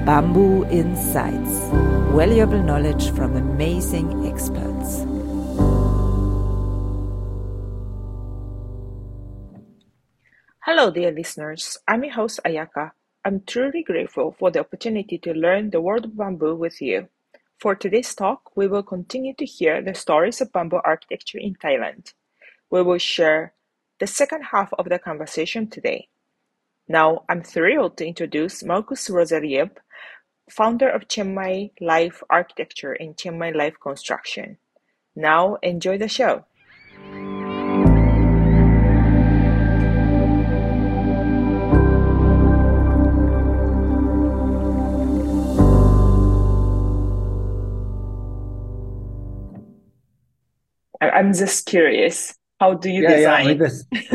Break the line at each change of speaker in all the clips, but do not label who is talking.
Bamboo Insights. Valuable knowledge from amazing experts.
Hello, dear listeners. I'm your host, Ayaka. I'm truly grateful for the opportunity to learn the world of bamboo with you. For today's talk, we will continue to hear the stories of bamboo architecture in Thailand. We will share the second half of the conversation today. Now, I'm thrilled to introduce Marcus Rosarieb, founder of Chiang Mai Life Architecture and Chiang Mai Life Construction. Now, enjoy the show. I'm just curious, how do you
I mean,
design?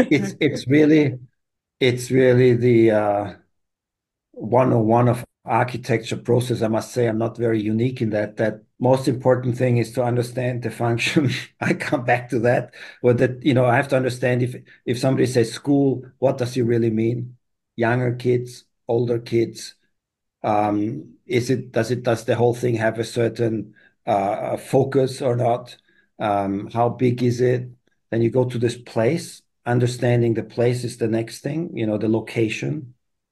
it's really the 101 of architecture process. I must say I'm not very unique in that most important thing is to understand the function. I come back to that. But that, I have to understand if somebody says school, what does he really mean? Younger kids, older kids, does the whole thing have a certain focus or not? How big is it? Then you go to this place. Understanding the place is the next thing, the location.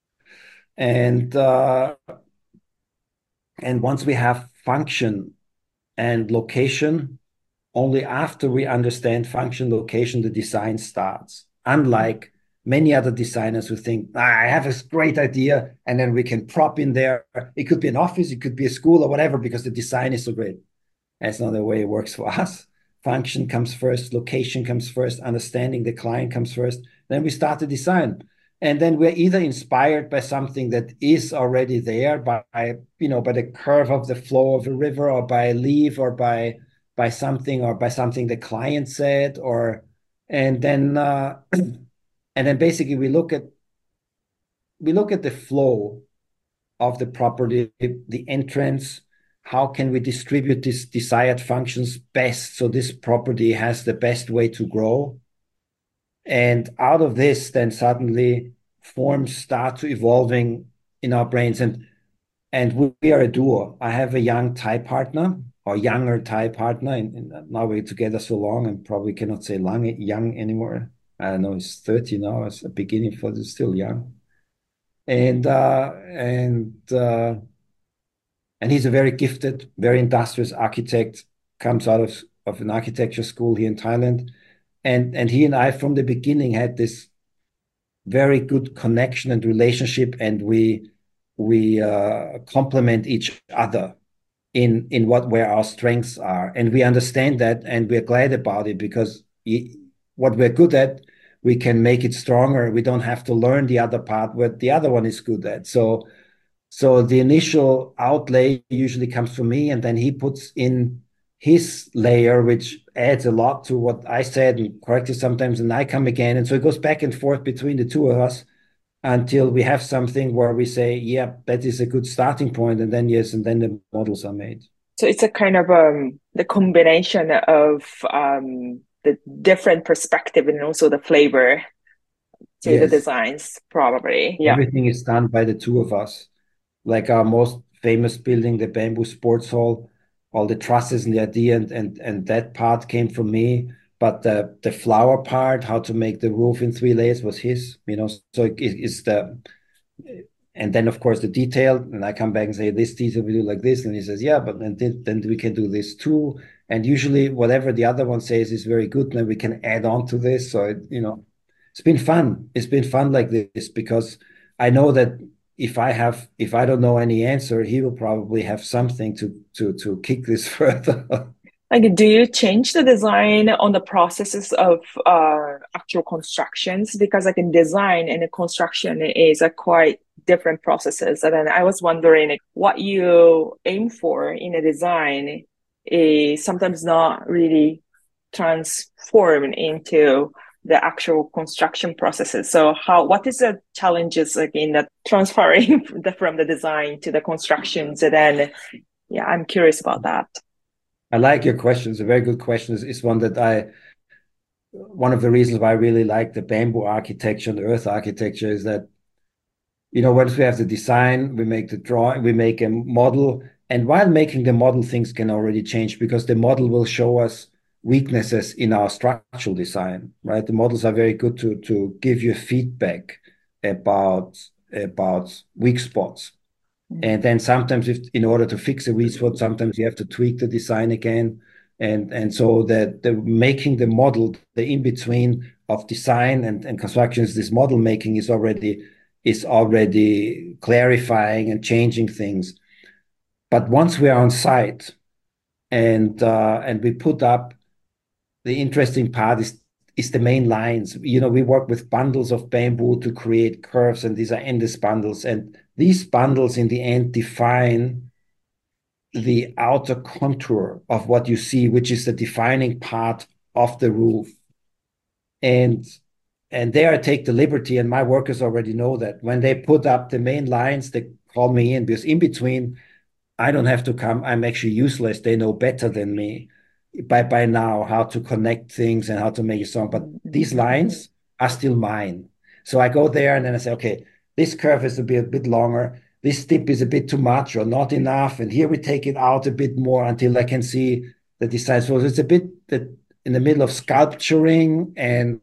And once we have function and location, only after we understand function, location, the design starts. Unlike many other designers who think, I have a great idea, and then we can prop in there. It could be an office, it could be a school or whatever, because the design is so great. That's not the way it works for us. Function comes first, location comes first, understanding the client comes first. Then we start the design. And then we're either inspired by something that is already there by the curve of the flow of a river, or by a leaf, or by something the client said, and then basically we look at the flow of the property, the entrance. How can we distribute these desired functions best so this property has the best way to grow? And out of this, then suddenly forms start to evolving in our brains. And we are a duo. I have a young Thai partner, or younger Thai partner, and now we're together so long and probably cannot say young anymore. I don't know, he's 30 now. It's a beginning for this, still young. And he's a very gifted, very industrious architect, comes out of an architecture school here in Thailand. And he and I, from the beginning, had this very good connection and relationship, and we complement each other in where our strengths are. And we understand that, and we're glad about it, because what we're good at, we can make it stronger. We don't have to learn the other part what the other one is good at. So the initial outlay usually comes from me, and then he puts in his layer, which adds a lot to what I said and corrects it sometimes, and I come again. And so it goes back and forth between the two of us until we have something where we say, yeah, that is a good starting point, and then yes, and then the models are made.
So it's a kind of the combination of the different perspective and also the flavor to the
Yes,
designs, probably. Yeah.
everything is done by the two of us. Like our most famous building, the Bamboo Sports Hall, all the trusses and the idea, and that part came from me. But the flower part, how to make the roof in 3 layers, was his. So it's and then of course the detail. And I come back and say, this detail we do like this, and he says, yeah, but then we can do this too. And usually whatever the other one says is very good, and then we can add on to this. So it's been fun. It's been fun like this, because I know that if I don't know any answer, he will probably have something to kick this further.
Like, do you change the design on the processes of actual constructions? Because like in design and in construction is a quite different processes. And then I was wondering, like, what you aim for in a design is sometimes not really transformed into the actual construction processes. So what is the challenges like in the transferring from the design to the constructions? And then, yeah, I'm curious about that.
I like your question. It's a very good question. It's one of the reasons why I really like the bamboo architecture and the earth architecture is that once we have the design, we make the drawing, we make a model. And while making the model, things can already change because the model will show us weaknesses in our structural design, right? The models are very good to give you feedback about weak spots. And then sometimes, in order to fix a weak spot, sometimes you have to tweak the design again. And so that the making the model, the in between of design and construction, is this model making is already clarifying and changing things. But once we are on site and we put up, the interesting part is the main lines. We work with bundles of bamboo to create curves, and these are endless bundles. And these bundles in the end define the outer contour of what you see, which is the defining part of the roof. And there I take the liberty, and my workers already know that when they put up the main lines, they call me in, because in between, I don't have to come. I'm actually useless. They know better than me by now how to connect things and how to make a song. But these lines are still mine. So I go there and then I say, okay, this curve is a bit longer. This tip is a bit too much or not enough. And here we take it out a bit more until I can see the design. So it's a bit in the middle of sculpturing. And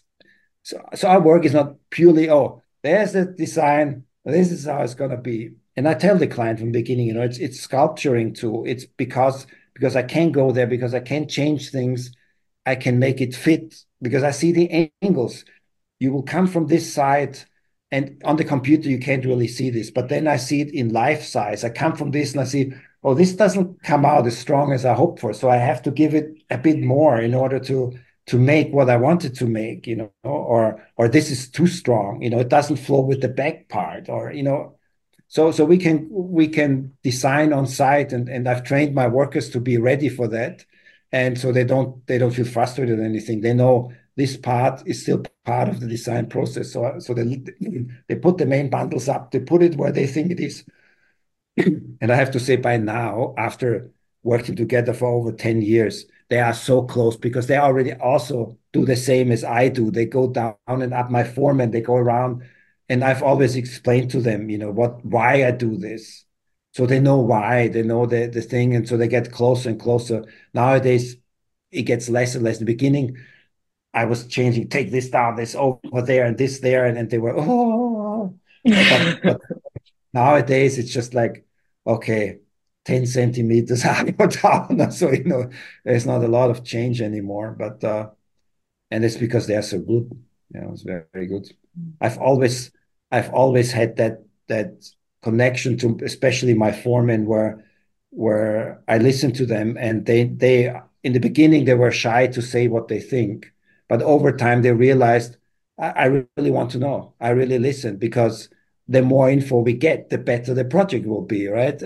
so our work is not purely, oh, there's the design. This is how it's going to be. And I tell the client from the beginning, it's sculpturing too. It's because I can go there, because I can change things. I can make it fit because I see the angles. You will come from this side, and on the computer, you can't really see this. But then I see it in life size. I come from this and I see, oh, this doesn't come out as strong as I hoped for. So I have to give it a bit more in order to make what I wanted to make, or this is too strong, it doesn't flow with the back part, or, so we can design on site, and I've trained my workers to be ready for that. And so they don't feel frustrated or anything. They know this part is still part of the design process. So they put the main bundles up, they put it where they think it is. And I have to say, by now, after working together for over 10 years, they are so close because they already also do the same as I do. They go down and up my form and they go around. And I've always explained to them, why I do this. So they know why, they know the thing. And so they get closer and closer. Nowadays, it gets less and less. In the beginning, I was changing, take this down, this over there and this there. And they were, oh. But nowadays, it's just like, okay, 10 centimeters up or down. So, there's not a lot of change anymore. But and it's because they are so good. It's very, very good. I've always had that connection to, especially my foremen, where I listen to them, and they in the beginning they were shy to say what they think, but over time they realized I really want to know. I really listen, because the more info we get, the better the project will be, right?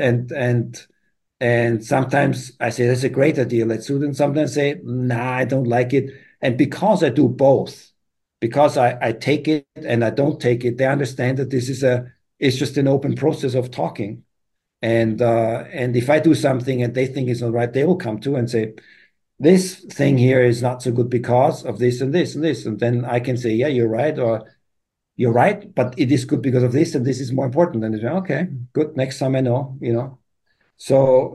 And sometimes I say that's a great idea, let's do it. And sometimes I say, nah, I don't like it. And because I do both, because I take it and I don't take it, they understand that it's just an open process of talking. And if I do something and they think it's not right, they will come to and say, this thing here is not so good because of this and this and this. And then I can say, yeah, you're right, or you're right, but it is good because of this, and this is more important. And they say, okay, good. Next time I know, So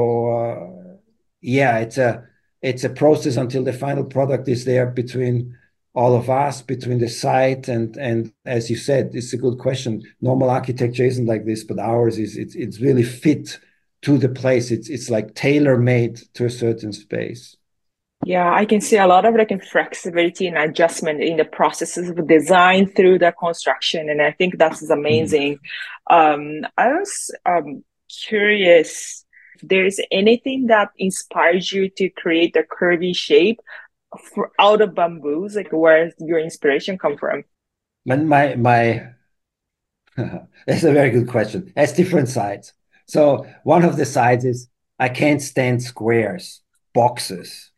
yeah, it's a process until the final product is there between all of us, between the site and as you said, it's a good question. Normal architecture isn't like this, but ours is. It's really fit to the place. It's like tailor made to a certain space.
Yeah, I can see a lot of flexibility and adjustment in the processes of design through the construction, and I think that's amazing. I was curious if there's anything that inspires you to create the curvy shape out of bamboos, like where your inspiration come from?
My That's a very good question. It has different sides. So one of the sides is I can't stand squares, boxes.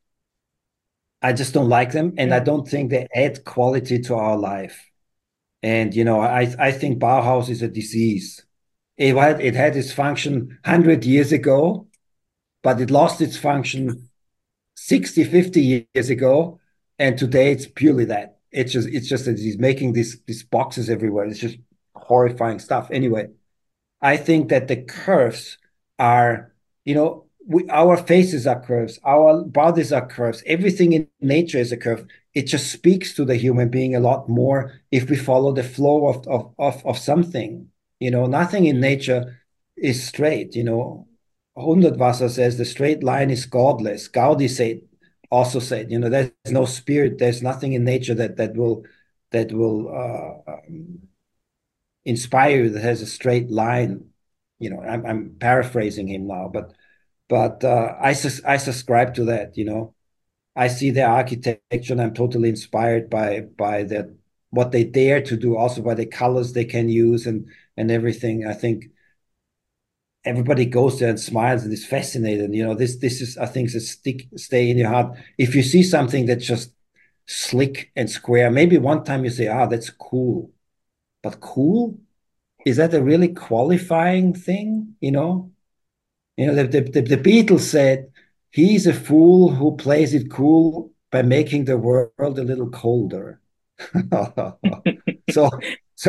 I just don't like them, and I don't think they add quality to our life. And I think Bauhaus is a disease. It had its function 100 years ago, but it lost its function 60, 50 years ago, and today it's purely that. It's just that he's making these boxes everywhere. It's just horrifying stuff. Anyway, I think that the curves are, our faces are curves, our bodies are curves, everything in nature is a curve. It just speaks to the human being a lot more if we follow the flow of something. Nothing in nature is straight. Hundertwasser says the straight line is godless. Gaudi also said, there's no spirit, there's nothing in nature that will inspire you that has a straight line. I'm paraphrasing him now, but I subscribe to that. I see their architecture and I'm totally inspired by what they dare to do, also by the colors they can use and everything. I think everybody goes there and smiles and is fascinated. This is, I think, stay in your heart. If you see something that's just slick and square, maybe one time you say, that's cool. But cool? Is that a really qualifying thing? The Beatles said, he's a fool who plays it cool by making the world a little colder. so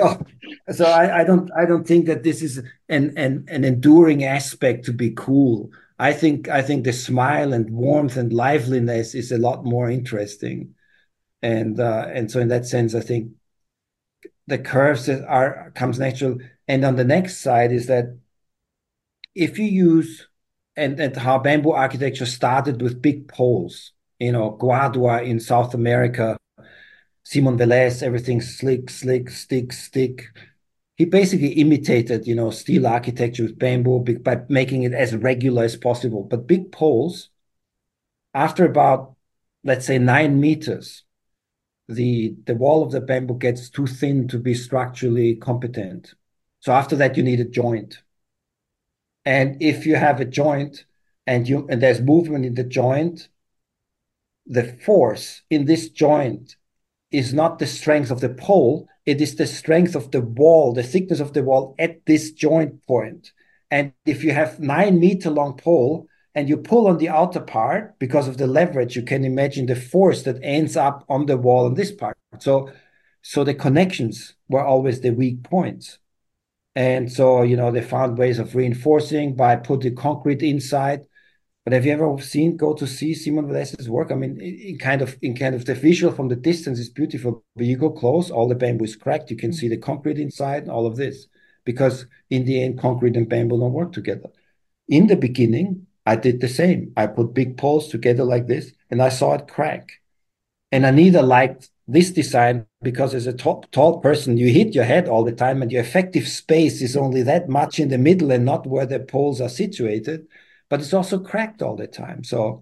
I don't think that this is an enduring aspect to be cool. I think the smile and warmth and liveliness is a lot more interesting. And so in that sense, I think the curves comes natural. And on the next side is that if you use and how bamboo architecture started with big poles, Guadua in South America, Simon Velez, everything slick, stick. He basically imitated, steel architecture with bamboo by making it as regular as possible. But big poles, after about, let's say, 9 meters, the wall of the bamboo gets too thin to be structurally competent. So after that, you need a joint. And if you have a joint and there's movement in the joint, the force in this joint is not the strength of the pole, it is the strength of the wall, the thickness of the wall at this joint point. And if you have 9-meter long pole and you pull on the outer part because of the leverage, you can imagine the force that ends up on the wall on this part. So the connections were always the weak points. And so, they found ways of reinforcing by putting concrete inside. But have you ever go to see Simon Velez's work? I mean, in kind of the visual from the distance is beautiful, but you go close, all the bamboo is cracked. You can see the concrete inside and all of this, because in the end, concrete and bamboo don't work together. In the beginning, I did the same. I put big poles together like this, and I saw it crack. And I neither liked this design because as a tall person, you hit your head all the time, and your effective space is only that much in the middle and not where the poles are situated. But it's also cracked all the time. So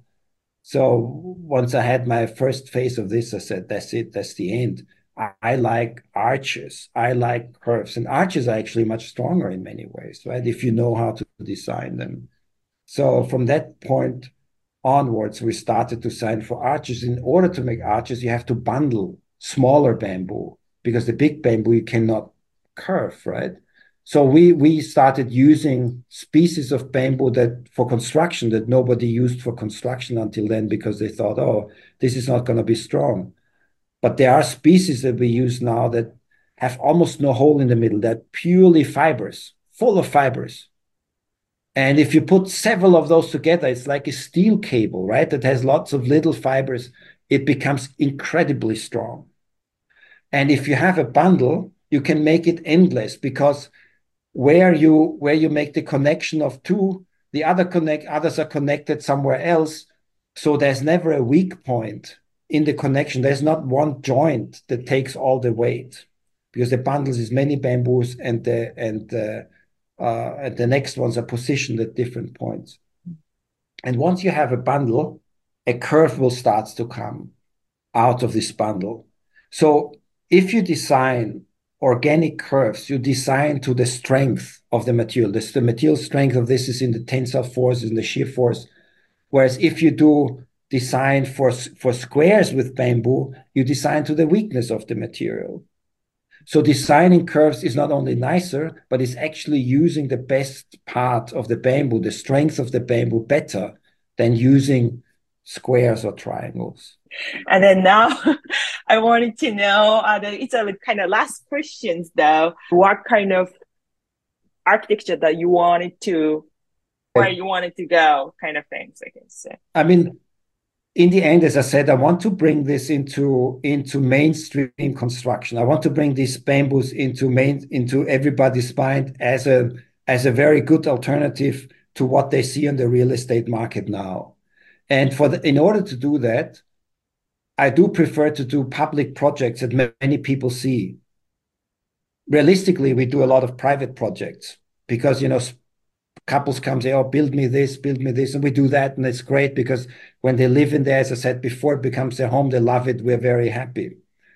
once I had my first phase of this, I said, that's it, that's the end. I like arches, I like curves, and arches are actually much stronger in many ways, right? If you know how to design them. So from that point onwards, we started to design for arches. In order to make arches, you have to bundle smaller bamboo because the big bamboo you cannot curve, right? So we started using species of bamboo that for construction that nobody used for construction until then because they thought, this is not going to be strong. But there are species that we use now that have almost no hole in the middle. They're purely fibers, full of fibers. And if you put several of those together, it's like a steel cable, right? That has lots of little fibers. It becomes incredibly strong. And if you have a bundle, you can make it endless because where you make the connection of two, the others are connected somewhere else. So there's never a weak point in the connection. There's not one joint that takes all the weight because the bundles is many bamboos and the next ones are positioned at different points. And once you have a bundle, a curve will start to come out of this bundle. So if you design organic curves, you design to the strength of the material. The material strength of this is in the tensile force, in the shear force. Whereas if you do design for squares with bamboo, you design to the weakness of the material. So designing curves is not only nicer, but it's actually using the best part of the bamboo, the strength of the bamboo better than using squares or triangles.
And then now I wanted to know, it's a kind of last questions though. What kind of architecture that you wanted to, where you wanted to go kind of things, I can say.
I mean, in the end, as I said, I want to bring this into mainstream construction. I want to bring these bamboos into everybody's mind as a very good alternative to what they see on the real estate market now. And in order to do that, I do prefer to do public projects that many people see. Realistically, we do a lot of private projects because, couples come say, oh, build me this, and we do that. And it's great because when they live in there, as I said before, it becomes their home. They love it. We're very happy.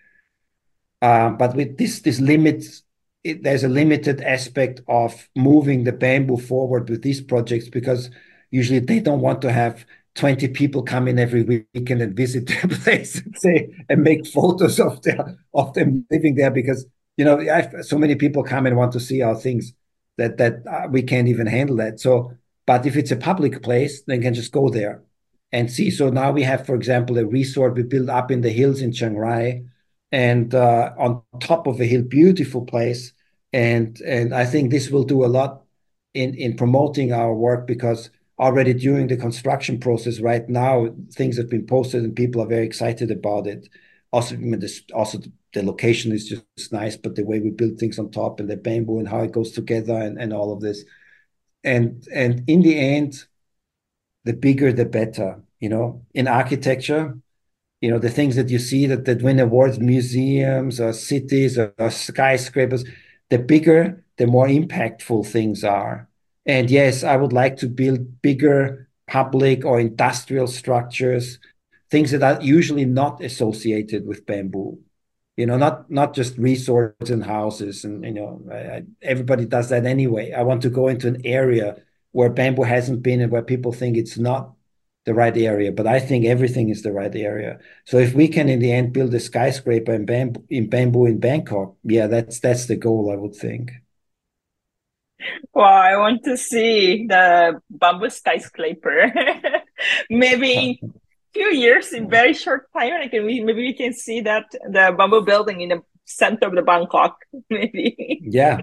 But with this limits, there's a limited aspect of moving the bamboo forward with these projects because usually they don't want to have 20 people come in every weekend and visit their place and make photos of them living there because, so many people come and want to see our things that we can't even handle that. So, but if it's a public place, then can just go there and see. So now we have, for example, a resort we built up in the hills in Chiang Rai, and on top of a hill, beautiful place. And I think this will do a lot in promoting our work because already during the construction process right now, things have been posted and people are very excited about it. Also, the location is just nice, but the way we build things on top and the bamboo and how it goes together and all of this. And in the end, the bigger, the better, in architecture, the things that you see that win awards, museums or cities or skyscrapers, the bigger, the more impactful things are. And yes, I would like to build bigger public or industrial structures, things that are usually not associated with bamboo. Not just resorts and houses, and everybody does that anyway. I want to go into an area where bamboo hasn't been and where people think it's not the right area, but I think everything is the right area. So if we can in the end build a skyscraper in bamboo in Bangkok, yeah, that's the goal, I would think.
Well, I want to see the bamboo skyscraper. Maybe in few years, in very short time, maybe we can see that the bamboo building in the center of the Bangkok. Maybe.
Yeah.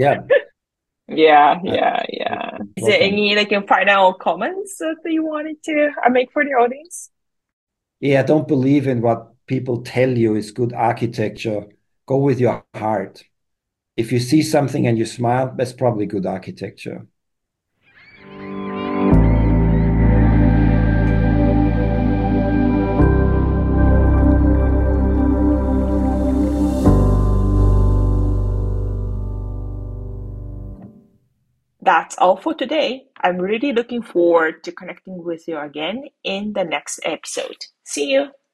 Yeah. Is there any final comments that you wanted to make for the audience?
Yeah, don't believe in what people tell you is good architecture. Go with your heart. If you see something and you smile, that's probably good architecture.
That's all for today. I'm really looking forward to connecting with you again in the next episode. See you.